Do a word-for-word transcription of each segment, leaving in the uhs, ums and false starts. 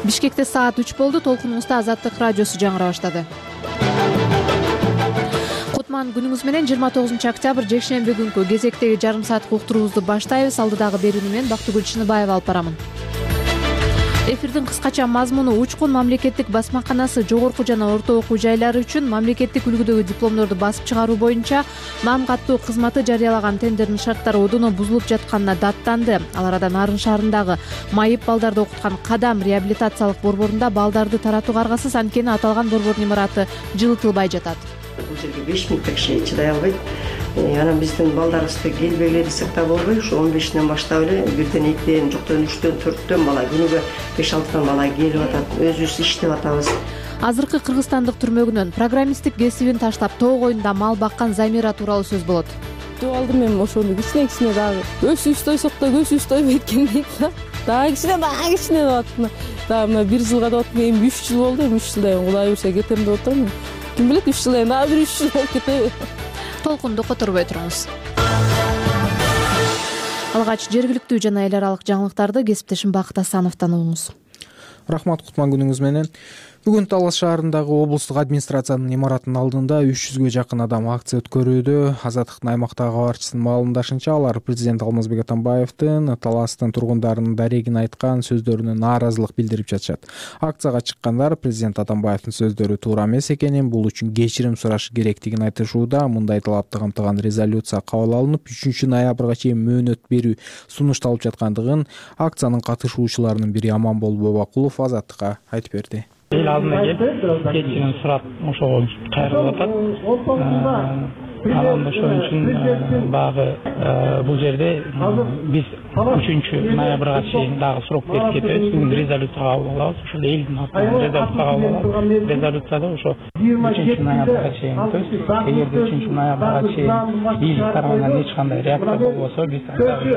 Бишкекте саат үч болду. Толкунубузда Азаттык радиосу жаңыра баштады. Кутман күнүңүз менен. жыйырма тогузунчу октябрь жекшемби күнкү кезектеги жарым сааттык уктуруубузду баштайбыз. Алдыдагы берүүнү мен Бактыгүл Чыныбаева алып барамын. Эфирдин кыскача мазмуну: Учкун мамлекеттик басмаканасы жогорку жана орто окуу жайлары үчүн мамлекеттик үлгүдөгү дипломдорду басып чыгаруу боюнча мам каттуу кызматы жарыялаган тендердин шарттары одоно бузулуп жатканына даттанды. Ал арада Нарын шаарындагы майып балдарды окуткан Кадам реабилитациялык борборунда балдарды таратууга аргасыз, анткени аталган борбордун имараты жылытылбай жатат. Бул жерге беш минутта киши чыдай албайт. Анан биздин балдарыбызды келбегиле десек да болбой, ушу он бештен баштап эле бирден, экиден, жоктон үчтөн, төрттөн бала, күнүгө беш алтыдан бала келип атат. Өзүбүз иштеп атабыз. Азыркы кыргызстандык түрмөгүнөн программисттик кесибин таштап тоо коюнда мал баккан Замира тууралуу сөз болот. Алдым мен ошону кичине кичине дагы өсүбүз тойсок да көзүбүз тойбойт экен дейт да. Дагы кичине дагы кичине деп атам. Дагы мына бир жылга деп атам, эми үч жыл болду, эми үч жылдан Кудай буйрса кетем деп атам. Ким билет, үч жылдан дагы бир үч жыл болуп кетеби. Толкунду которбой туруңуз. Алгач жергиликтүү жана эл аралык жаңылыктарды кесиптешим Бакыт Асановдон угуңуз. Рахмат, Кутман күнүңүз менен. Бүгүн Талас шаарындагы облустук администрациянын имаратынын алдында үч жүзгө жакын адам акция өткөрүүдө. Азаттыктын аймактагы кабарчысынын маалымдашынча, алар президент Алмазбек Атамбаевдин Таластын тургундарынын дарегин айткан сөздөрүнө нааразылык билдирип жатышат. Акцияга чыккандар президент Атамбаевдин сөздөрү туура эмес экенин, бул үчүн кечирим сурашы керектигин айтышууда. Мындай талапты камтыган резолюция кабыл алынып, үчүнчү ноябрга чейин мөөнөт берүү сунушталып жаткандыгын акциянын катышуучуларынын бири Аманбол Бабакулов Азаттыкка айтып берди. Эл алдына келип кечирим сурап ошого кайрылып атат. Анан ошон үчүн багы бул жерде биз үчүнчү ноябрга чейин дагы срок берип кетебиз. Бүгүн резолюция кабыл алабыз. Ошол элдин атынан резолюция кабыл алабыз. Резолюцияда ошо үчүнчү ноябрга чейин, то есть эгерде үчүнчү ноябрга чейин эл тарабынан эч кандай реакция болбосо, биз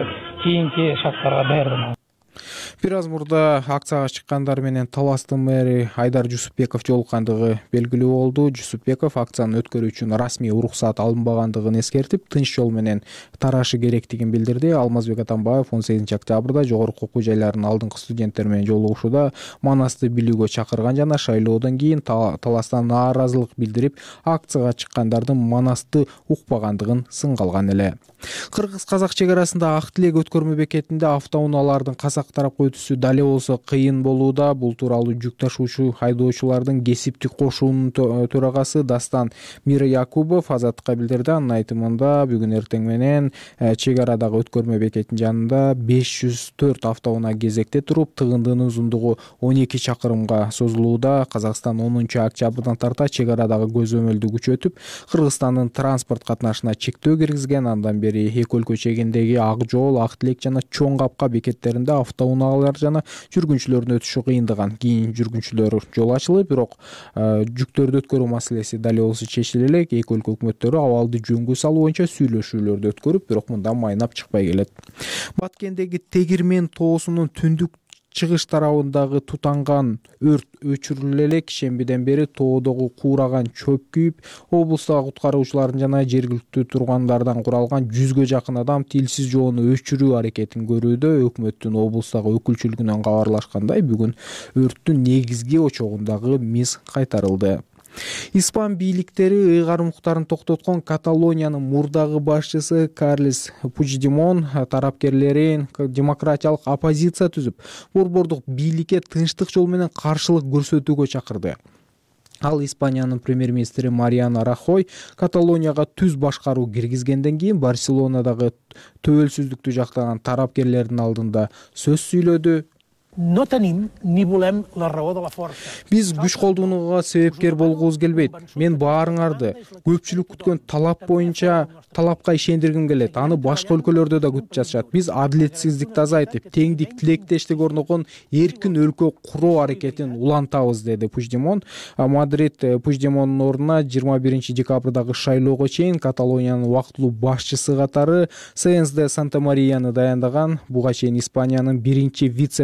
кийинки шарттарга даярданабыз. Бир аз мурда акцияга чыккандар менен Таластын мэри Айдар Жусупбеков жолуккандыгы белгилүү болду. Жусупбеков акцияны өткөрүү үчүн расмий уруксаат алынбагандыгын эскертип, тынч жол менен тарашы керектигин билдирди. Алмазбек Атамбаев он сегизинчи октябрда жогорку окуу жайларынын алдыңкы студенттери менен жолугушууда Манасты билүүгө чакырган жана шайлоодон кийин Таластан нааразылык билдирип, акцияга чыккандардын Манасты укпагандыгын сынга алган эле. Кыргыз-казак чек арасында Ак Тилек өткөрмө бекетинде автоунаалардын казак тарапка өтүшү дале болсо кыйын болууда. Бул тууралуу жүк ташуучу айдоочулардын кесиптик кошуунун төрагасы Дастан Мирякубов Азаттыкка билдирди. Анын айтымында бүгүн эртең менен чек арадагы өткөрмө бекетинин жанында беш жүз төрт автоунаа кезекте туруп, тыгындынын узундугу он эки чакырымга созулууда. Казакстан онунчу октябрдан тарта чек арадагы көзөмөлдү күчөтүп, Кыргызстандын транспорт катнашына чектөө киргизген. Андан бери эки өлкө чегиндеги Ак Жол, Ак Тилек жана Чоң Капка бекеттеринде автоунаалар жана жүргүнчүлөрдүн өтүшү кыйындаган. Кийин жүргүнчүлөр жол ачылып, бирок жүктөрдү өткөрүү маселеси дале болсо чечиле элек. Эки өлкө өкмөттөрү абалды жөнгө салуу боюнча сүйлөшүүлөрдү өткөрүп, бирок мындан майнап чыкпай келет. Баткендеги Тегирмен тоосунун түндүк чыгыш тарабындагы тутанган өрт өчүрүлө элек. Шембиден бери тоодогу куураган чөп күйүп, облустагы куткаруучулардын жана жергиликтүү тургандардан куралган жүзгө жакын адам тилсиз жоону өчүрүү аракетин көрүүдө. Өкмөттүн облустагы өкүлчүлүгүнөн кабарлашкандай, бүгүн өрттүн негизги очогундагы миз кайтарылды. Испан бийликтери ыйгарым укуктарын токтоткон Каталониянын мурдагы башчысы Карлес Пучдемон тарапкерлерин демократиялык оппозиция түзүп, борбордук бийликке тынчтык жол менен каршылык көрсөтүүгө чакырды. Ал Испаниянын премьер-министри Мариано Рахой Каталонияга түз башкаруу киргизгенден кийин Барселонадагы төбөлсүздүктү жактаган тарапкерлердин алдында сөз сүйлөдү. No tenim ni volem la raó de la força. Биз күч колдонууга себепкер болгубуз келбейт. Мен баарыңарды көпчүлүк күткөн талап боюнча талапка ишендиргим келет. Аны башка өлкөлөрдө да күтүп жатышат. Биз адилетсиздикти азайтып, теңдик, тилектештик орногон эркин өлкө куруу аракетин улантабыз, деди Пучдемон. Мадрид Пучдемондун ордуна жыйырма биринчи декабрдагы шайлоого чейин Каталониянын убактылуу башчысы катары Сэенс де Санта-Марияны даяндаган. Буга чейин Испаниянын биринчи вице-премьери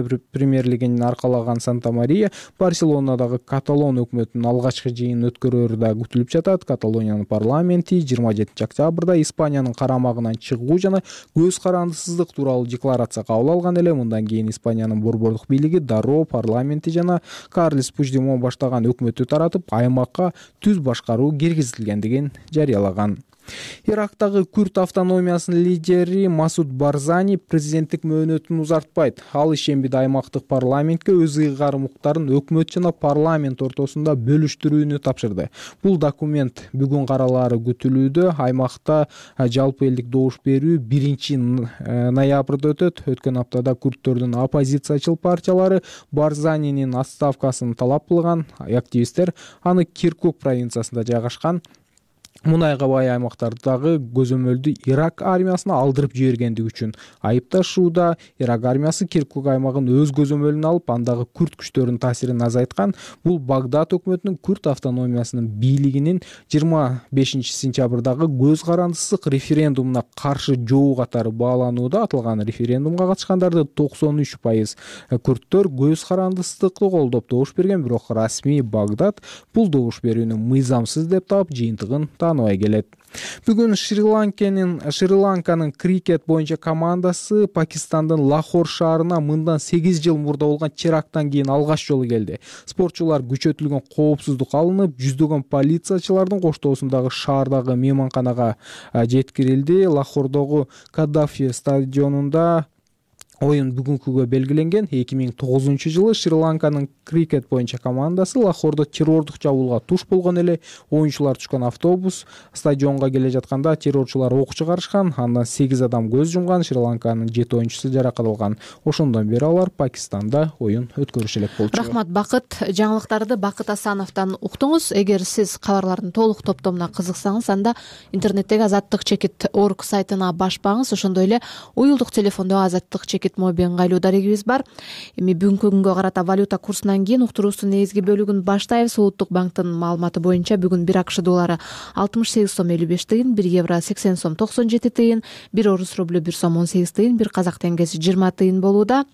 премьерлигин аркалаган Санта Мария Барселонадагы каталон өкмөтүнүн алгачкы жыйынын өткөрөөрү да күтүлүп жатат. Каталониянын парламенти жыйырма жетинчи октябрда Испаниянын карамагынан чыгуу жана көз карандысыздык тууралуу декларация кабыл алган эле. Мындан кийин Испаниянын борбордук бийлиги дароо парламенти жана Карлес Пучдемон баштаган өкмөттү таратып, аймакка түз башкаруу киргизилгендигин жарыялаган. Ирактагы күрд автономиясынын лидери Масуд Барзани президенттик мөөнөтүн узартпайт. Ал ишембиде аймактык парламентке өз ыйгарым укуктарын өкмөт жана парламент ортосунда бөлүштүрүүнү тапшырды. Бул документ бүгүн каралаары күтүлүүдө. Аймакта жалпы элдик добуш берүү биринчи ноябрда өтөт. Өткөн аптада күрдтөрдүн оппозициячыл партиялары Барзанинин отставкасын талап кылган. Активисттер аны Киркук провинциясында жайгашкан мунайга бай аймактардагы көзөмөлдү Ирак армиясына алдырып жибергендиги үчүн айыпташууда. Ирак армиясы Киркук аймагын өз көзөмөлүнө алып, андагы күрд күчтөрүнүн таасирин азайткан. Бул Багдад өкмөтүнүн күрд автономиясынын бийлигинин жыйырма бешинчи сентябрдагы көз карандысыздык референдумуна каршы жоо катары бааланууда. Аталган референдумга катышкандарды токсон үч пайыз күрдтөр көз карандысыздыкты колдоп добуш берген, бирок расмий Багдад бул добуш берүүнү мыйзамсыз деп таап, жыйынтыгын тааныбай келет. Бүгүн Шри-Ланканын Шри-Ланканын крикет боюнча командасы Пакистандын Лахор шаарына мындан сегиз жыл мурда болгон теракттан кийин алгач жолу келди. Спортчулар күчөтүлгөн коопсуздук алынып, жүздөгөн полициячылардын коштоосундагы шаардагы мейманканага жеткирилди. Лахордогу Каддафи стадионунда оюн бүгүнкүгө белгиленген. эки миң тогузунчу жылы Шри-Ланканын крикет боюнча командасы Лахордо террордук чабуулга туш болгон эле. Оюнчулар түшкөн автобус стадионго келе жатканда террорчулар ок чыгарышкан. Андан сегиз адам көз жумган. Шри-Ланканын жети оюнчусу жаракат алган. Ошондон бери алар Пакистанда оюн өткөрүшү элек болчу. Рахмат Бакыт. Жаңылыктарды Бакыт Асановдон уктуңуз. Эгер сиз кабарлардын толук топтомуна кызыксаңыз, анда интернеттеги азаттык чекит орг сайтына башпаңыз. Ошондой эле уюлдук телефондо азаттык чекит моби ыңгайлуу дарегибиз бар. Эми бүгүнкү күнгө карата валюта курсунан кийин уктуруубуздун негизги бөлүгүн баштайбыз. Улуттук банктын маалыматы боюнча бүгүн бир АКШ доллары алтымыш сегиз сом элүү беш тыйын, бир евро сексен сом токсон жети тыйын, бир орус рублю бир сом он сегиз тыйын, бир казак теңгеси жыйырма тыйын болууда.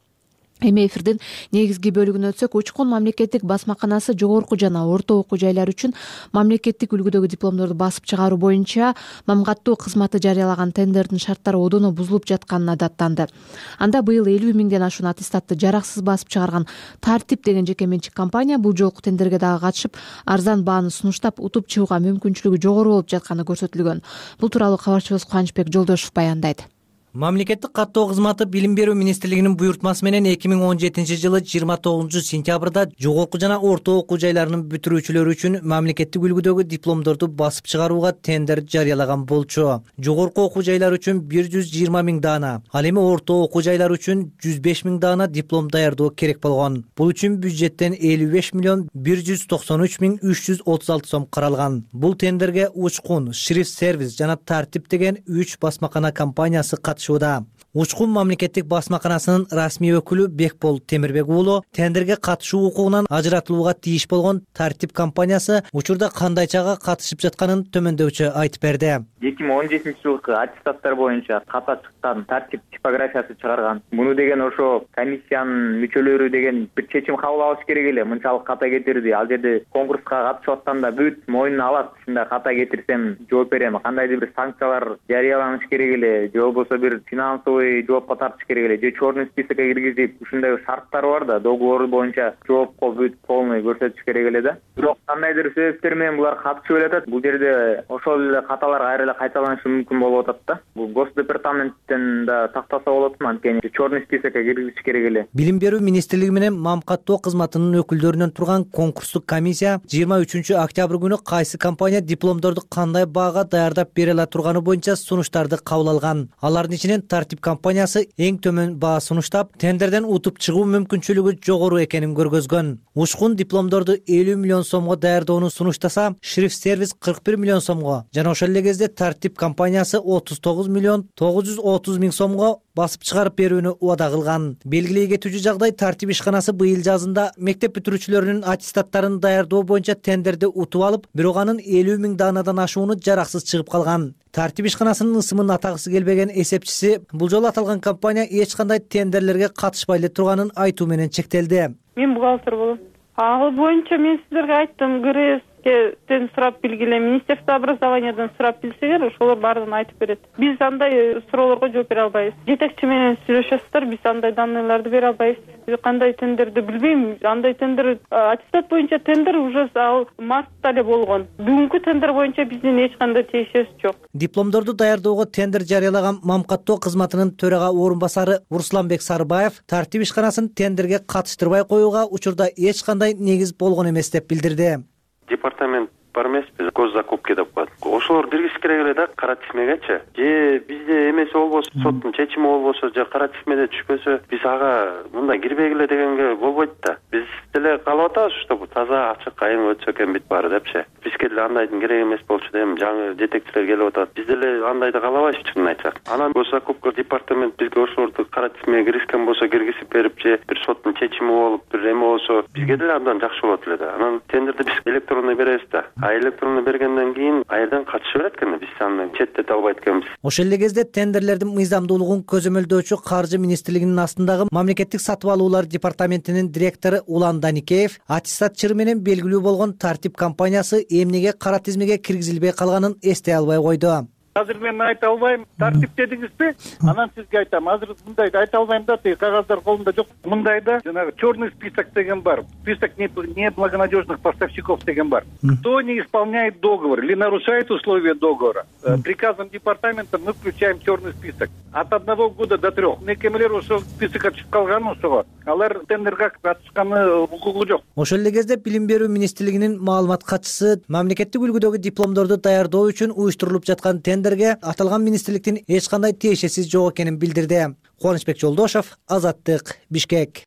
Эми эфирдин негизги бөлүгүнө өтсөк, Учкун мамлекеттик басмаканасы жогорку жана орто окуу жайлар үчүн мамлекеттик үлгүдөгү дипломдорду басып чыгаруу боюнча мамгаттуу кызматы жарыялаган тендердин шарттары одоно бузулуп жатканына даттанды. Анда быйыл элүү миңден ашуун аттестатты жараксыз басып чыгарган Тартип деген жеке менчик компания бул жолку тендерге дагы катышып, арзан бааны сунуштап, утуп чыгууга мүмкүнчүлүгү жогору болуп жатканы көрсөтүлгөн. Бул тууралуу кабарчыбыз Кубанычбек Жолдошев баяндайт. Мамлекеттик каттоо кызматы Билим берүү министрлигинин буйртмасы менен эки миң он жетинчи жылы жыйырма тогузунчу сентябрда жогорку жана орто окуу жайларынын бүтүрүүчүлөрү үчүн мамлекеттик үлгүдөгү дипломдорду басып чыгарууга тендер жарыялаган болчу. Жогорку окуу жайлар үчүн бир жүз жыйырма миң даана, ал эми орто окуу жайлар үчүн жүз беш миң даана диплом даярдоо керек болгон. Бул үчүн бюджеттен элүү беш миллион бир жүз токсон үч миң үч жүз отуз алты сом каралган. Бул тендерге Учкун, Шрифт сервис жана Тартип деген үч басмакана компаниясы катышты. Учкун мамлекеттик басмаканасынын расмий өкүлү Бекбол Темирбек уулу тендерге катышуу укугунан ажыратылууга тийиш болгон Тартип компаниясы учурда кандайчага катышып жатканын төмөндөчү айтып берди. эки миң он жетинчи жылкы аттестаттар боюнча ката чыккан Тартип типографиясы чыгарган. Муну деген ошо комиссиянын мүчөлөрү деген бир чечим кабыл алыш керек эле. Мынчалык ката кетирди. Ал жерде конкурска катышып атканда бүт мойнуна алат. Ушундай ката кетирсем жооп берем. Кандайдыр бир санкциялар жарыяланыш керек эле. Же болбосо бир финансовый жоопко тартыш керек эле. Же черный списокко киргизип, ушундай шарттары бар да, договор боюнча жоопко бүт полный көрсөтүш керек эле да. Бирок кандайдыр себептер менен булар катышып элетат. Бул жерде ошол эле каталар кайра эле кайталанышы мүмкүн болуп атат да. Бул Госдепартаменттен да тактаса болот, анткени черный списокко киргизиш керек эле. Билим берүү министрлиги менен мамкаттоо кызматынын өкүлдөрүнөн турган конкурстук комиссия жыйырма үчүнчү октябрь күнү кайсы компания дипломдорду кандай баага даярдап бере ала турганы боюнча сунуштарды кабыл алган. Алардын ичинен Тартип компаниясы эң төмөн баа сунуштап, тендерден утуп чыгуу мүмкүнчүлүгү жогору экенин көргөзгөн. Учкун дипломдорду элүү миллион сомго даярдоону сунуштаса, Шрифт сервис кырк бир миллион сомго жана ошол эле кезде тартип компаниясы отуз тогуз миллион тогуз жүз отуз миң сомго басып чыгарып берүүнү убада кылган. Белгилей кетүүчү жагдай, тартип ишканасы быйыл жазында мектеп бүтүрүүчүлөрүнүн аттестаттарын даярдоо боюнча тендерди утуп алып, бирок анын элүү миң даанадан ашууну жараксыз чыгып калган. Тартип ишканасынын ысымын атагысы келбеген эсепчиси бул жолу аталган компания эч кандай тендерлерге катышпай эле турганын айтуу менен чектелди. Мен бухгалтер болом. Ал боюнча мен сиздерге айттым, ГРСтен сурап билгиле, Министерство образованиядан сурап билсеңер, ошолор баарын айтып берет. Биз андай суроолорго жооп бере албайбыз. Жетекчи менен сүйлөшөсүздөр, биз андай данныйларды бере албайбыз. Кандай тендерди билбейм. Андай тендер, аттестат боюнча тендер уже ал мартта эле болгон. Бүгүнкү тендер боюнча биздин эч кандай тиешеси жок. Дипломдорду даярдоого тендер жарыялаган Мамкаттоо кызматынын төрага орун басары Русланбек Сарыбаев тартип ишканасын тендерге катыштырбай коюуга учурда эч кандай негиз болгон эмес деп билдирди. Департамент бар эмеспиз, госзакупки деп коет. Ошолор киргизиш керек эле да кара тизмегечи. Же бизде эмеси болбосо, соттун чечими болбосо, же кара тизмеде түшпөсө, биз ага мындай кирбегиле дегенге болбойт да. Биз деле каалап атабыз, чтобы таза, ачык, айың өтсө экен бүт баары депчи. Бизге деле андайдын керек эмес болчу да, эми жаңы жетекчилер келип атат. Биз деле андайды каалабайбыз, чынын айтсак. Анан госзакупка департамент бизге ошолорду кара тизмеге киргизген болсо, киргизип берип, же бир соттун чечими болуп, бир эме болсо, бизге деле абдан жакшы болот эле да. Анан тендерди биз электронный беребиз да. А электронный бергенден кийин айдан катыша берет экен, биз аны четтете албайт экенбиз. Ошол эле кезде тендерлердин мыйзамдуулугун көзөмөлдөөчү Каржы министрлигинин астындагы мамлекеттик сатып алуулар департаментинин директору Улан Даникеев аттестат чыры менен белгилүү болгон тартип компаниясы эмнеге кара тизмеге киргизилбей калганын эстей албай койду. Азыр мен айта албайм, тартип дедиңизби? Анан сизге айтам, азыр мындайды айта албайм да, тиги кагаздар колумда жок. Мындайда жанагы черный список деген бар. Список неблагонадежных поставщиков деген бар. Кто не исполняет договор или нарушает условия договора, приказом департамента мы включаем черный список. От одного года до трех. Мекемелер ошол списокко түшүп калган ошого. Алар тендерге катышканы укугу жок. Ошол эле кезде Билим берүү министрлигинин маалымат катчысы мамлекеттик үлгүдөгү дипломдорду даярдоо үчүн уюштурулуп жаткан тендерге аталган министрликтин эч кандай тиешеси жок экенин билдирди. Кубанычбек Жолдошов, Азаттык, Бишкек.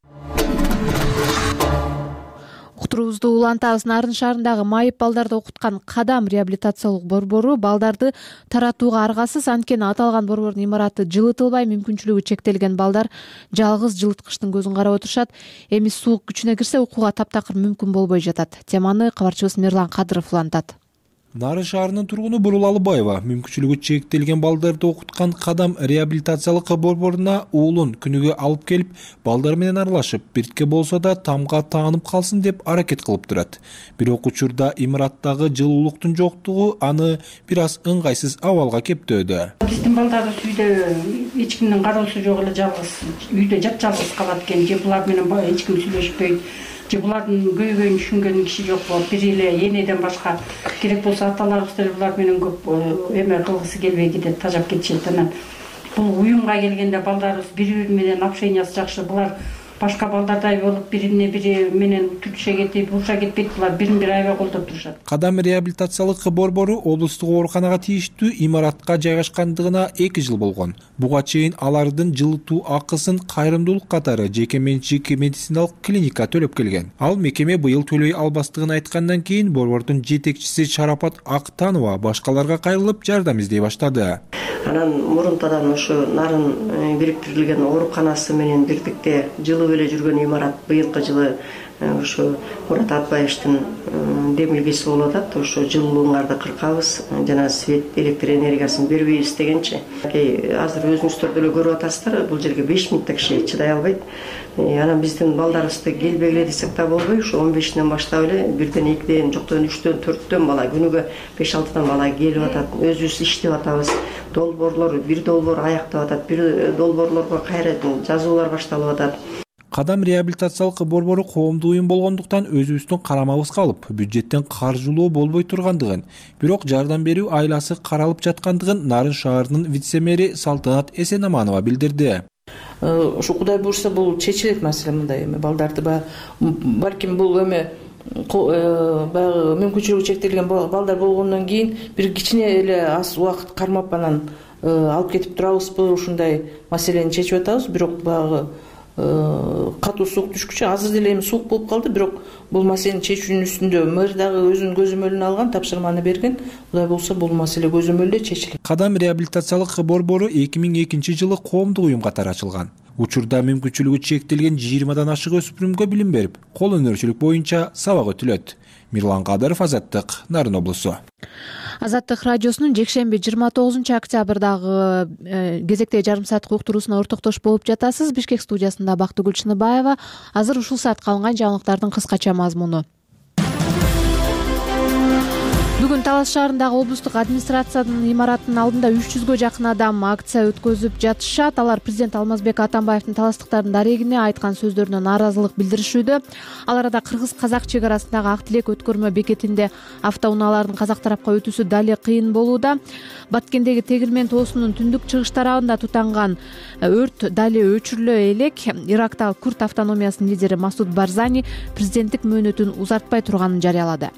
Уктуруубузду улантабыз. Нарын шаарындагы майып балдарды окуткан Кадам реабилитациялык борбору балдарды таратууга аргасыз, анткени аталган борбордун имараты жылытылбай, мүмкүнчүлүгү чектелген балдар жалгыз жылыткычтын көзүн карап отурушат. Эми суук күчүнө кирсе укууга таптакыр мүмкүн болбой жатат. Теманы кабарчыбыз Мирлан Кадыров улантат. Нарын шаарынын тургуну Бурул Алыбаева мүмкүнчүлүгү чектелген балдарды окуткан Кадам реабилитациялык борборуна уулун күнүгө алып келип, балдар менен аралашып, биртке болсо да тамга таанып калсын деп аракет кылып турат. Бирок учурда имараттагы жылуулуктун жоктугу аны бир аз ыңгайсыз абалга кептөөдө. Биздин балдарыбыз үйдө эч кимдин кароосу жок эле, жалгыз үйдө жапжалгыз калат экен. Же булар менен эч ким сүйлөшпөйт. Же булардын көйгөйүн түшүнгөн киши жок болуп, бир эле энеден башка керек болсо аталарыбыз деле булар менен көп эме кылгысы келбей кетет, тажап кетишет. Анан бул уюмга келгенде балдарыбыз бири-бири менен общениясы жакшы. Булар башка балдардай болуп, бирине бири менен түтүшө кетип, уруша кетпейт. Булар бирин бири аябай колдоп турушат. Кадам реабилитациялык борбору облустук ооруканага тийиштүү имаратка жайгашкандыгына эки жыл болгон. Буга чейин алардын жылытуу акысын кайрымдуулук катары жеке менчик медициналык клиника төлөп келген. Ал мекеме быйыл төлөй албастыгын айткандан кийин борбордун жетекчиси Шарапат Актанова башкаларга кайрылып жардам издей баштады. Анан мурунтадан ошо Нарын бириктирилген ооруканасы менен бирдикте жылып эле жүргөн имарат быйылкы жылы ошо Мурат Атбаевдин демилгеси болуп атат. Ошо жылуулуңарды кыркабыз, жана свет, электр энергиясын бербейбиз дегенчи. Азыр өзүңүздөр деле көрүп атасыздар, бул жерге беш миңдей киши чыдай албайт. Анан биздин балдарыбызды келбегиле десек да болбой, ушу он бешинен баштап эле бирден, экиден, жоктон үчтөн, төрттөн бала, күнүгө беш алтыдан бала келип атат. Өзүбүз иштеп атабыз. Долбоорлор, бир долбоор аяктап атат, бир долбоорлорго кайра жазуулар башталып атат. Кадам реабилитациялык борбору коомдук уюм болгондуктан өзүбүздүн карамабызга алып, бюджеттен каржылоо болбой тургандыгын, бирок жардам берүү айласы каралып жаткандыгын Нарын шаарынын вице-мэри Салтанат Эсенаманова билдирди. Ошо Кудай буйрса бул чечилет маселе, мындай эме балдарды балким бул эме баягы мүмкүнчүлүгү чектелген балдар болгондон кийин бир кичине эле аз убакыт кармап анан алып кетип турабызбы, ушундай маселени чечип атабыз. Бирок баягы катуу суук түшкүчө азыр деле эми суук болуп калды, бирок бул маселени чечүүнүн үстүндө мэр дагы өзүнүн көзөмөлүн алган, тапшырманы берген. Кудай болсо бул маселе көзөмөлдө чечилет. Кадам реабилитациялык борбору эки миң экинчи жылы коомдук уюм катары ачылган. Учурда мүмкүнчүлүгү чектелген жыйырмадан ашык өспүрүмгө билим берип, кол өнөрчүлүк боюнча сабак өтүлөт. Мирлан Кадыров, Азаттык, Нарын облусу. Азаттык радиосунун жекшемби жыйырма тогузунчу октябрдагы кезектеги жарым сааттык уктуруусуна ортоктош болуп жатасыз. Бишкек студиясында Бактыгүл Чыныбаева. Азыр ушул саатка алынган жаңылыктардын кыскача мазмуну. Бүгүн Талас шаарындагы облустук администрациянын имаратынын алдында үч жүзгө жакын адам акция өткөзүп жатышат. Алар президент Алмазбек Атамбаевдин таластыктардын дарегине айткан сөздөрүнө нааразылык билдиришүүдө. Ал арада кыргыз-казак чек арасындагы Ак Тилек өткөрмө бекетинде автоунаалардын казак тарапка өтүүсү дале кыйын болууда. Баткендеги Тегилмен тоосунун түндүк чыгыш тарабында тутанган өрт дале өчүрүлө элек. Ирактагы Күрд автономиясынын лидери Масуд Барзани президенттик мөөнөтүн узартпай турганын жарыялады.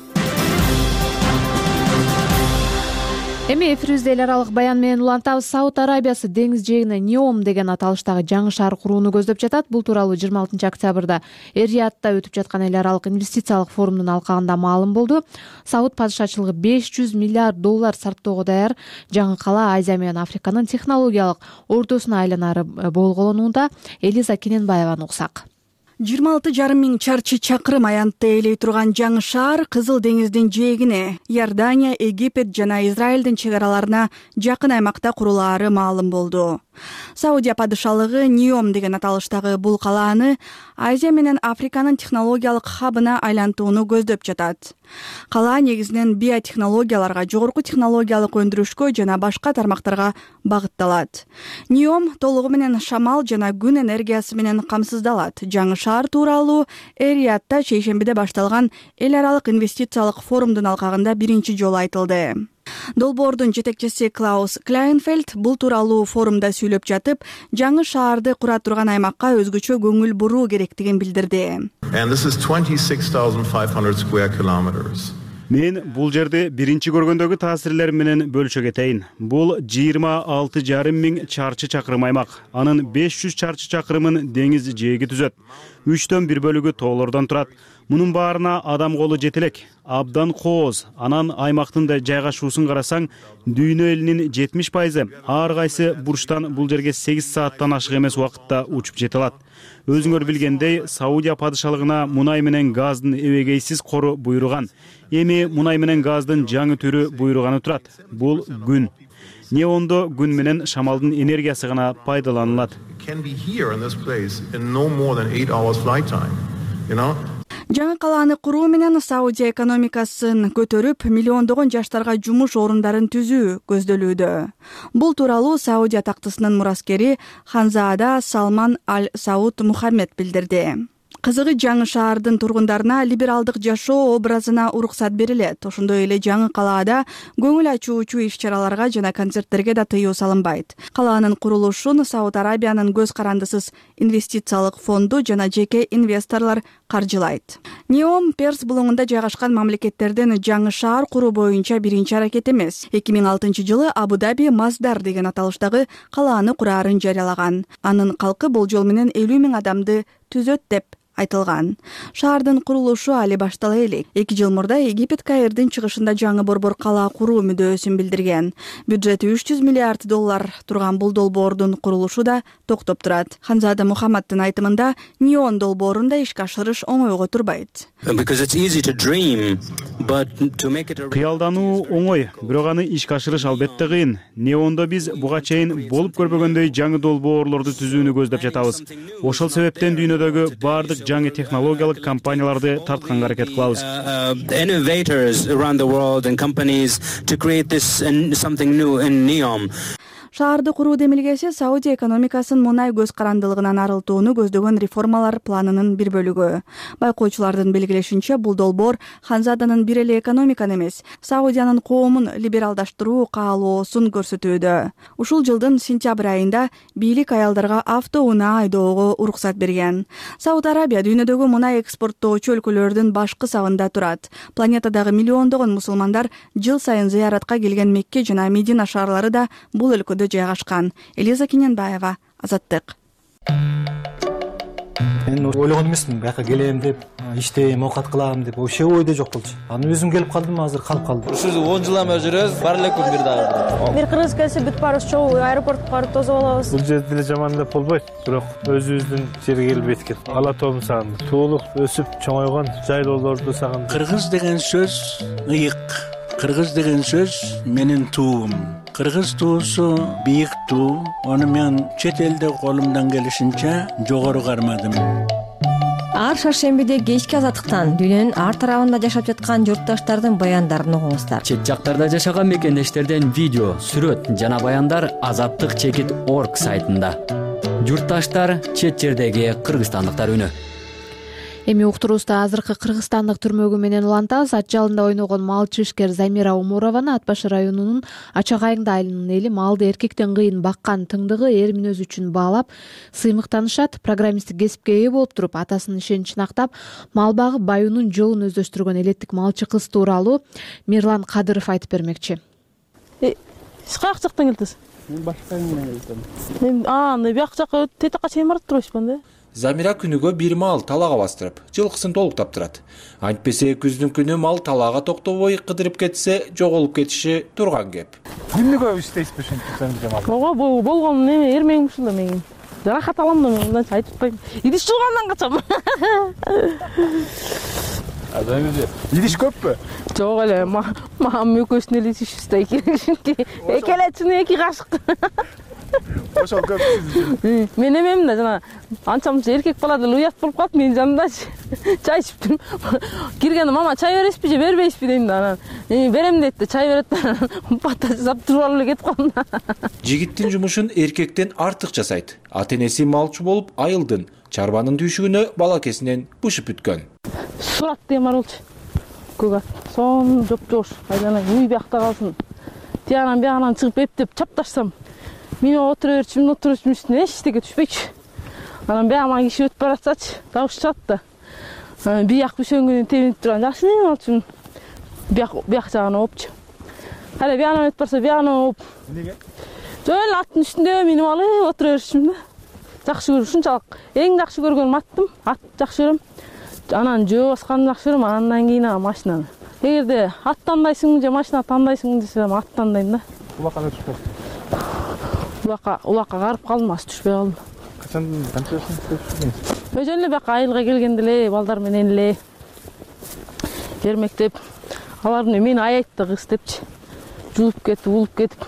Эми эфирибизде эл аралык баян менен улантабыз. Сауд Арабиясы деңиз жээгине Неом деген аталыштагы жаңы шаар курууну көздөп жатат. Бул тууралуу жыйырма алтынчы октябрда Эр-Риядта өтүп жаткан эл аралык инвестициялык форумдун алкагында маалым болду. Сауд падышачылыгы беш жүз миллиард доллар сарптоого даяр. Жаңы кала Азия менен Африканын технологиялык ордосуна айланары болгонууда. Элиза Кененбаеваны уксак. жыйырма алты жарым миң чарчы чакырым аянтты ээлей турган жаңы шаар Кызыл деңиздин жээгине Иордания, Египет жана Израилдин чек араларына жакын аймакта курулаары маалым болду. Саудия падышалыгы Неом деген аталыштагы бул калааны Азия менен Африканын технологиялык хабына айлантууну көздөп жатат. Кала негизинен биотехнологияларга, жогорку технологиялык өндүрүшкө жана башка тармактарга багытталат. Неом толугу менен шамал жана күн энергиясы менен камсыздалат. Жаңы шаар тууралуу Эр-Риядта шейшембиде башталган эл аралык инвестициялык форумдун алкагында биринчи жолу айтылды. Долбоордун жетекчиси Клаус Кляйнфельд бул тууралуу форумда сүйлөп жатып, жаңы шаарды кура турган аймакка өзгөчө көңүл буруу керектигин билдирди. Мен бул жерди биринчи көргөндөгү таасирлер менен бөлүшө кетейин. Бул жыйырма алты жарым миң чарчы чакырым аймак. Анын беш жүз чарчы чакырымын деңиз жээги түзөт. үчтөн бир бөлүгү тоолордон турат. Мунун баарына адам колу жете элек. Абдан кооз. Анан аймактын да жайгашуусун карасаң, дүйнө элинин жетимиш пайызы ар кайсы бурчтан бул жерге сегиз сааттан ашык эмес убакытта учуп жете алат. Өзүңөр билгендей, Саудия падышалыгына мунай менен газдын эбегейсиз кору буйруган. Эми мунай менен газдын жаңы түрү буйруганы турат. Бул күн. Неондо күн менен шамалдын энергиясы гана пайдаланылат. Жаңы калааны куруу менен Саудия экономикасын көтөрүп, миллиондогон жаштарга жумуш орундарын түзүү көздөлүүдө. Бул тууралуу Саудия тактысынын мураскери Ханзаада Салман Аль-Сауд Мухаммед билдирди. Кызыгы жаңы шаардын тургундарына либералдык жашоо образына уруксат берилет. Ошондой эле жаңы калаада көңүл ачуучу иш-чараларга жана концерттерге да тыюу салынбайт. Калаанын курулушун Сауд Арабиянын көз карандысыз инвестициялык фонду жана жеке инвесторлор каржылайт. Неом Перс булуңунда жайгашкан мамлекеттердин жаңы шаар куруу боюнча биринчи аракет эмес. эки миң алтынчы жылы Абу-Даби Маздар деген аталыштагы калааны кураарын жарыялаган. Анын калкы болжол менен элүү миң адамды түзөт деп айтылган. Шаардын курулушу али баштала элек. эки жыл мурда Египет Каирдин чыгышында жаңы борбор кала куруу мүдөөсүн билдирген. Бюджети үч жүз миллиард доллар турган бул долбоордун курулушу да токтоп турат. Ханзада Мухаммаддын айтымында, Неон долбоорунда ишке ашырыш оңойго турбайт. Кыялдануу оңой, бирок аны ишке ашырыш албетте кыйын. Неондо биз буга чейин болуп көрбөгөндөй жаңы долбоорлорду түзүүнү көздөп жатабыз. Ошол себептен дүйнөдөгү бардык жаңы технологиялык компанияларды тартканга аракет кылабыз. Шаарды куруу демилгеси Саудия экономикасын мунай көз карандылыгынан арылтууну көздөгөн реформалар планынын бир бөлүгү. Байкоочулардын белгилешинче, бул долбоор Ханзаданын бир эле экономиканы эмес, Саудиянын коомун либералдаштыруу каалоосун көрсөтүүдө. Ушул жылдын сентябрь айында бийлик аялдарга автоунаа айдоого уруксат берген. Сауд Арабия дүйнөдөгү мунай экспорттоочу өлкөлөрдүн башкы сабында турат. Планетадагы миллиондогон мусулмандар жыл сайын зыяратка келген Мекке жана Медина шаарлары да бул өлкөдө жайгашкан. Элиза Кененбаева, Азаттык. мен ойлогон эмесмин бияка келем деп, иштейм, оокат кылам деп, вообще ойдо жок болчу. Анан өзүм келип калдым, азыр калып калдым. Ушул он жыл эме жүрөбүз, бар элекпи бир дагы. Бир кыргыз келсе бүт баарыбыз чогуу аэропортко барып тосуп алабыз. Бул жерде деле жаман деп болбойт, бирок өзүбүздүн жерге келбейт экен. Ала тоомду сагындым. Туулуп, өсүп, чоңойгон жайлоолорду сагындым. Кыргыз деген сөз ыйык. Кыргыз деген сөз менин туум. Кыргыз туусу бийик туу. Аны мен чет элде колумдан келишинче жогору кармадым. Ар шаршембиде кечки азаттыктан дүйнөнүн ар тарабында жашап жаткан журтташтардын баяндарын угуңуздар. Чет жактарда жашаган мекендештерден видео, сүрөт жана баяндар азаттык чекит точка орг сайтында. Журтташтар чет жердеги кыргызстандыктар үнү. Эми уктуруубузда азыркы кыргызстандык түрмөгү менен улантабыз. Ат жалында ойногон малчы ишкер Замира Умурованы Ат башы районунун Ачак Айыңды айылынын эли малды эркектен кыйын баккан тыңдыгы эр мүнөзү үчүн баалап сыймыктанышат. Программисттик кесипке ээ болуп туруп, атасынын ишеничин актап, мал багып баюунун жолун өздөштүргөн элеттик малчы кыз тууралуу Мирлан Кадыров айтып бермекчи. Каяк жактан келдиңиз? Мен башка менен келдим. Мен аны бияк жакка тетакка чейин барып турушпун да. Замира күнүгө бир мал талаага бастырып, жылкысын толуктап турат. Антпесе күздүн күнү мал талаага токтобой кыдырып кетсе, жоголуп кетиши турган кеп. Эмнеге иштейсизби ушинтип? Ого, болгон неме эрмегим ушул да мен. Жаракат алам да мен мындан айтып атпайм. Идиш жуугандан качам. Азамиде, идиш көппү? Жок эле, мамам экөөсүн эле идишибиз да эки. Экелечүн эки кашык. Ошол көп сиз. Мен эмем да жана анча-мынча эркек бала деле уят болуп калат менин жанымда. Чай ичип турум. Киргенде мама чай бересизби же бербейсизби дейм да. Анан эми берем дейт да, чай берет да. Бата жасап туруп алып эле кетип калдым да. Жигиттин жумушун эркектен артык жасайт. Ата-энеси малчы болуп айылдын, чарбанын түйшүгүнө балакесинен бышып бүткөн. Сурат деген бар болчу. Көк ат. Сон жоп-жош, айлана уй биякта калсын. Тиянан биягынан чыгып эптеп чапташсам, мен отура берчүмүн, отура берчүмүн үстүнө эчтеке түшпөйчү. Анан биягынан киши өтүп баратсачы, табыш чыгат да. Анан бияк бүшөнгөнүн тебинип турган жакшы нем алчумун. Бияк бияк жагына оопчу. Ала биягынан өтүп барса, биягынан ооп. Эмнеге? Жөн эле аттын үстүндө минип алып отура берчүмүн да. Жакшы көрүм, ушунчалык эң жакшы көргөнүм аттым. Ат жакшы көрөм. Анан жөө басканды жакшы көрөм, андан кийин машинаны. Эгерде ат тандайсыңбы же машина тандайсыңбы десем, ат тандайм да. Улакка түшпөйсүң. Улакка, улакка карып калдым, аз түшпөй калдым. Качан канчасын түшпөйсүңүз? Өзү эле бияка айылга келгенде эле балдар менен эле эрмектеп, алар мени аябайт да кыз депчи. Жуулуп кетип, уулуп кетип.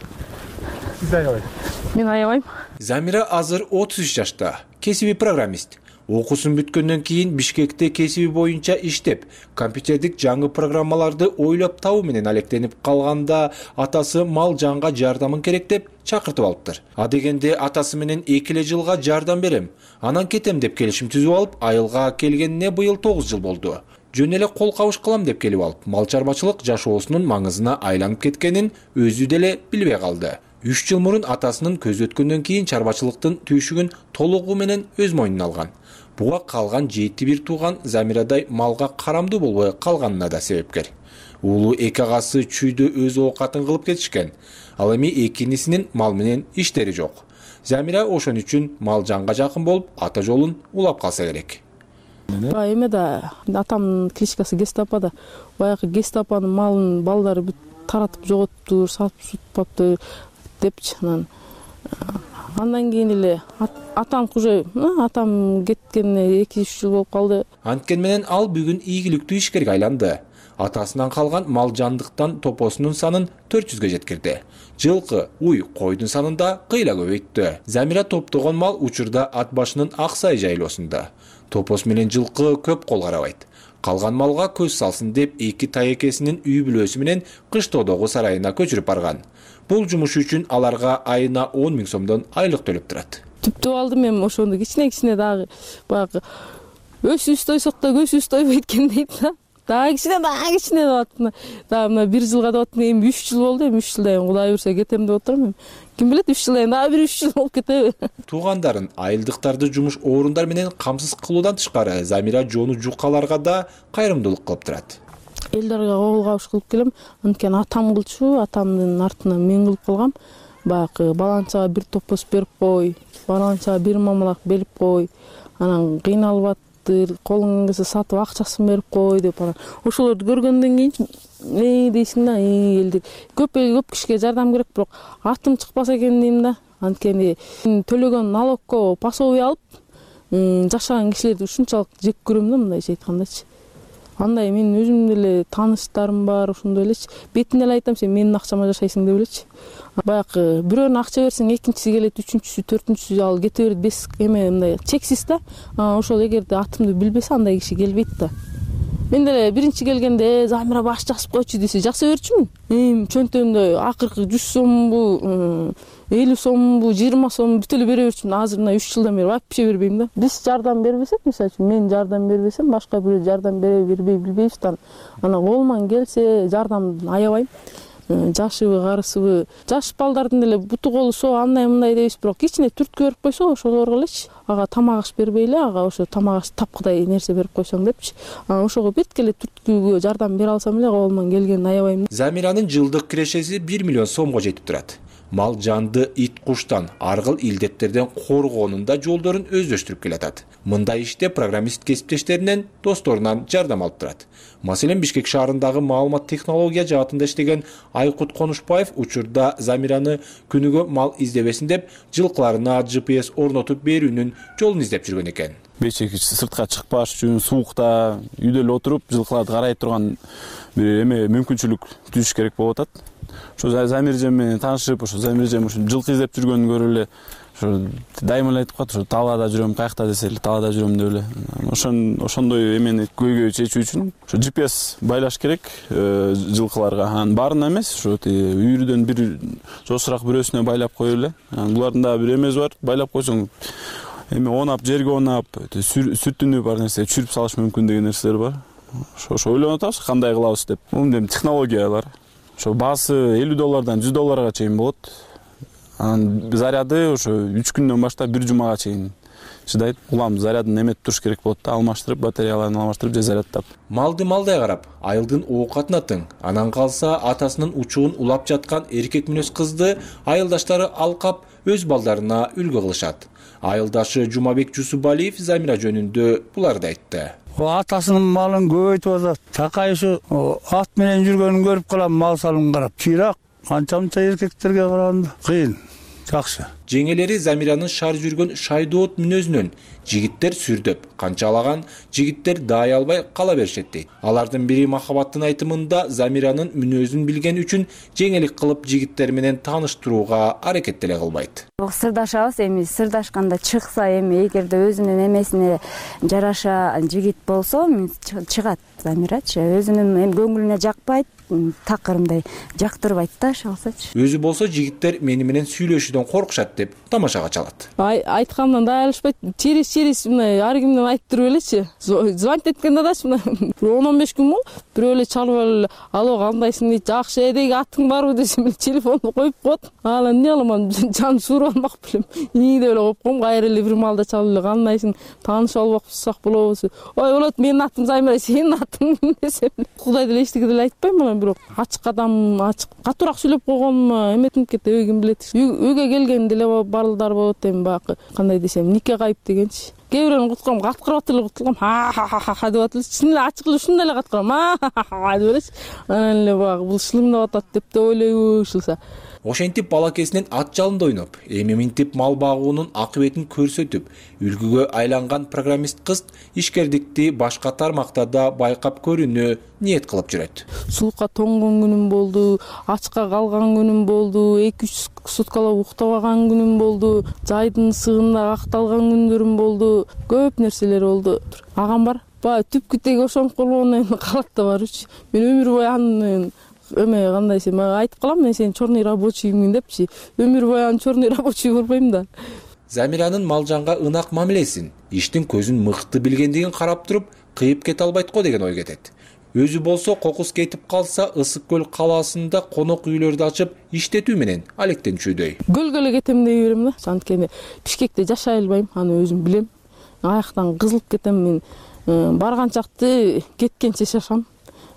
Сиз аябайсыз? Мен аябайм. Замира азыр отуз үч жашта, кесиби программист. Окуусун бүткөндөн кийин Бишкекте кесиби боюнча иштеп, компьютердик жаңы программаларды ойлоп табуу менен алектенип калганда, атасы мал жанга жардамын керек деп чакыртып алыптыр. А дегенде атасы менен эки эле жылга жардам берем, анан кетем деп келишим түзүп алып, айылга келгенине быйыл тогуз жыл болду. Жөн эле кол кабыш кылам деп келип алып, мал чарбачылык жашоосунун маңызына айланып кеткенин өзү деле билбей калды. үч жыл мурун атасынын көз өткөндөн кийин чарбачылыктын түйшүгүн толугу менен өз мойнуна алган. Буга калган жети бир тууган Замирадай малга карамдуу болбой калганына да себепкер. Уулу эки агасы чүйдө өз оокатын кылып кетишкен. Ал эми экинисинин мал менен иштери жок. Замира ошон үчүн мал жанга жакын болуп, ата жолун улап калса керек. Ба эме да, атамдын кличкасы Гестапада. Баягы Гестапанын малын балдары бүт таратып жоготтур, сатып сутпаптыр депчи. Анан андан кийин эле атам уже, атам кеткенине эки үч жыл болуп калды. Анткени менен ал бүгүн ийгиликтүү ишкерге айланды. Атасынан калган мал жандыктан топосунун санын төрт жүзгө жеткирди. Жылкы, уй, койдун санын да кыйла көбөйттү. Замира топтогон мал учурда Ат башынын Аксай жайлоосунда. Топос менен жылкы көп кол карабайт. Калган малга көз салсын деп эки таекесинин үй бүлөсү менен Кыштоодогу сарайына көчүрүп барган. Бул жумуш үчүн аларга айына он миң сомдон айлык төлөп турат. Түптүп алдым эми ошондо кичине-кичине дагы баягы өсүбүз тойсок да көзүбүз тойбойт экен дейт да. Дагы кичине, дагы кичине деп атам. Дагы мына бир жылга деп атам, эми үч жыл болду, эми үч жылда Кудай буйрса кетем деп атам. Ким билет, үч жылдан дагы бир үч жыл болуп кетеби. Туугандарын, айылдыктарды жумуш орундар менен камсыз кылуудан тышкары Замира жону жукаларга да кайрымдуулук кылып турат. Элдарга кол кабыш кылып келем, анткени атам кылчу, атамдын артынан мен кылып калгам. баягы баланчага бир топоз берип кой, баланчага бир мамалак берип кой, анан кыйналып атты, колуңан келсе сатып акчасын берип кой деп анан ошолорду көргөндөн кийин э дейсиң да, э элдик көп эл көп кишиге жардам керек, бирок атым чыкпаса экен дейм да. Анткени төлөгөн налогко пособие алып жашаган кишилерди ушунчалык жек көрөм да, мындайча айткандачы. Андай менин өзүм деле тааныштарым бар, ошондой элечи. Бетине эле айтам, сен менин акчама жашайсың деп элечи. Баягы бирөөнө акча берсең, экинчиси келет, үчүнчүсү, төртүнчүсү ал кете берет, бес эме мындай чексиз да. Ошол эгерде атымды билбесе, андай киши келбейт да. Мен деле биринчи келгенде Замира баш жасып койчу десе, жаса берчүмүн. Эми чөнтөгүмдө акыркы жүз сомбу, элүү сомбу, жыйырма сом бүт эле бере берчүмүн. Азыр мына үч жылдан бери вообще бербейм да. Биз жардам бербесек, мисалы үчүн мен жардам бербесем, башка бирөө жардам бере бербей билбейбиз да. Анан колуман келсе жардамды аябайм. Жашыбы, карысыбы, жаш балдардын деле буту колу соо андай мындай дейбиз, бирок кичине түрткү берип койсо ошолорго элечи. Ага тамак аш бербей эле, ага ошо тамак аш тапкыдай нерсе берип койсоң депчи. Анан ошого бетке эле түрткүгө жардам бере алсам эле колуман келгенин аябайм. Замиранын жылдык кирешеси бир миллион сомго жетип турат. Мал жанды ит куштан, ар кыл илдеттерден коргоонун да жолдорун өздөштүрүп келатат. Мындай иште программист кесиптештеринен, досторунан жардам алып турат. Маселен, Бишкек шаарындагы маалымат технология жаатында иштеген Айкут Конушбаев учурда Замираны күнүгө мал издебесин деп жылкыларына джи пи эс орнотуп берүүнүн жолун издеп жүргөн экен. Бечек сыртка чыкпаш үчүн суукта үйдө эле отуруп жылкыларды карай турган бир эме мүмкүнчүлүк түзүш керек болуп атат. Ошо Замиржан менен таанышып, ошо Замиржан ушу жылкы издеп жүргөнүн көрүп эле ошо дайыма эле айтып калат, ошо талаада жүрөм, каякта десе эле талаада жүрөм деп эле. Ошон ошондой эмени көйгөй чечүү үчүн ошо джи пи эс байлаш керек жылкыларга. Анан баарына эмес, ошо үйрүдөн бир жошураак бирөөсүнө байлап коюп эле. Булардын дагы бир эмеси бар, байлап койсоң эми онап, жерге онап, сүтүнү бар нерсе чүрүп салыш мүмкүн деген нерселер бар. Ошо ойлонуп атабыз, кандай кылабыз деп. Бул эми технологиялар. Ошо баасы элүү доллардан жүз долларга чейин болот. Анан заряды ошо үч күндөн баштап бир жумага чейин чыдайт. Улам зарядын эметип туруш керек болот да, алмаштырып, батареяларын алмаштырып же зарядтап. Малды малдай карап, айылдын оокатына тың. Анан калса атасынын учугун улап жаткан эркек мүнөз кызды айылдаштары алкап өз балдарына үлгү кылышат. Айылдашы Жумабек Жусупалиев Замира жөнүндө буларды айтты. Атасынын малын көбөйтүп атат. Такай ушу ат менен жүргөнүн көрүп калам, мал салын карап. Чыйрак канча-канча эркектерге караганда кыйын. Жакшы. Жеңелери Замиранын шаар жүргөн шайдоот мүнөзүнөн жигиттер сүрдөп, канчалаган жигиттер даай албай кала беришет дейт. Алардын бири Махабаттын айтымында Замиранын мүнөзүн билген үчүн жеңелик кылып жигиттер менен тааныштырууга аракет деле кылбайт. Сырдашабыз, эми сырдашканда чыкса, эми эгерде өзүнүн эмесине жараша жигит болсо, чыгат Замирачы. Өзүнүн эми көңүлүнө жакпайт, такырымдай жактырбайт да, шалсачы. Өзү болсо жигиттер мени менен сүйлөшүүдөн коркушат деп тамашага чалат. Айткандан да алышпайт, через через мындай ар кимден айтып туруп элечи. Звонить эткенде дачы мына он он беш күн болду. Бирөө эле чалып эле, алло, кандайсың дейт, жакшы, эдеги атың барбы десем, телефонду коюп коет. Ала эмне кыламан, жан suurуп алмак белем. Ии деп эле коюп коем, кайра эле бир малда чалып эле, кандайсың, таанышып албакчысак болобу? Ой, болот, менин атым Замира, сенин атың десем. Кудай деле эчтеке деле айтпайм анан, бирок ачык адам, ачык катуураак сүйлөп койгонума эметип кетти, ким билет. Үйгө келген деле балдар болот, эми баягы кандай десем, нике кайып дегенчи. Кээ бирөөнү куткарам, каткырып эле куткарам, ха-ха-ха деп атылчы. Чын эле ачык эле ушундай эле каткырам, ха-ха-ха деп элечи. Анан эле баягы бул шылымдап атат деп да ойлойбу ушулса. Ошентип балакесинен ат жалында ойноп, эми минтип мал багуунун акыбетин көрсөтүп, үлгүгө айланган программист кыз ишкердикти башка тармакта да байкап көрүүнү ниет кылып жүрөт. Сулукка тоңгон күнүм болду, ачка калган күнүм болду, эки үч суткалап уктабаган күнүм болду, жайдын ысыгында акталган күндөрүм болду, көп нерселер болду. Агам бар, баягы түпкү теги ошонуп калгондон калат да барчы. Мен өмүр бою анын эме кандай десем, айтып калам, мен сен черный рабочиймин депчи. Өмүр бою аны черный рабочий көрбөйм да. Замиранын малжанга ынак мамилесин, иштин көзүн мыкты билгендигин карап туруп, кыйып кете албайт го деген ой кетет. Өзү болсо кокус кетип калса, Ысык көл калаасында конок үйлөрдү ачып иштетүү менен алектенчүдөй. Көлгө эле кетем дей берем да. Анткени Бишкекте жашай албайм, аны өзүм билем. Аяктан кызылып кетем мен. Барган чакты кеткенче шашам.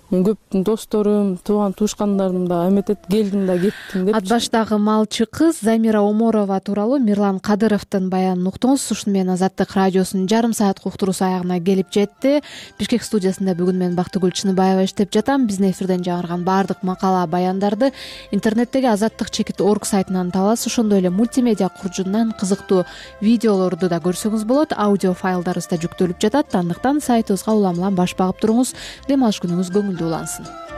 көп досторум, тууган туушкандарым да эметет, келдим да кеттим деп. Ат баштагы малчы кыз Замира Оморова тууралуу Мирлан Кадыровдун баянын уктуңуз. Ушуну менен Азаттык радиосунун жарым саат уктуруусу аягына келип жетти. Бишкек студиясында бүгүн мен Бактыгүл Чыныбаева иштеп жатам. Биздин эфирден жаңырган баардык макала, баяндарды интернеттеги азаттык чекит точка орг сайтынан табасыз. Ошондой эле мультимедиа куржундан кызыктуу видеолорду да көрсөңүз болот. Аудио файлдарыбыз да жүктөлүп жатат. Андыктан сайтыбызга уламулам баш багып туруңуз. Дем алыш күнүңүз көңүлдүү улансын.